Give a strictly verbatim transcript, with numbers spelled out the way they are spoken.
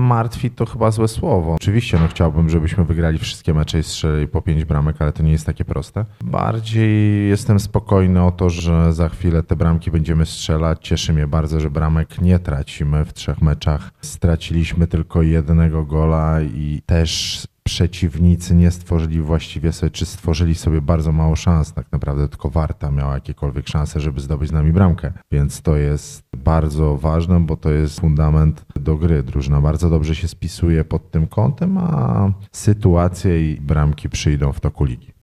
Martwi to chyba złe słowo. Oczywiście no chciałbym, żebyśmy wygrali wszystkie mecze i strzelili po pięć bramek, ale to nie jest takie proste. Bardziej jestem spokojny o to, że za chwilę te bramki będziemy strzelać. Cieszy mnie bardzo, że bramek nie tracimy w trzech meczach. Straciliśmy tylko jednego gola i też przeciwnicy nie stworzyli właściwie sobie, czy stworzyli sobie bardzo mało szans. Tak naprawdę tylko Warta miała jakiekolwiek szanse, żeby zdobyć z nami bramkę. Więc to jest bardzo ważne, bo to jest fundament do gry. Drużyna bardzo dobrze się spisuje pod tym kątem, a sytuacje i bramki przyjdą w toku ligi.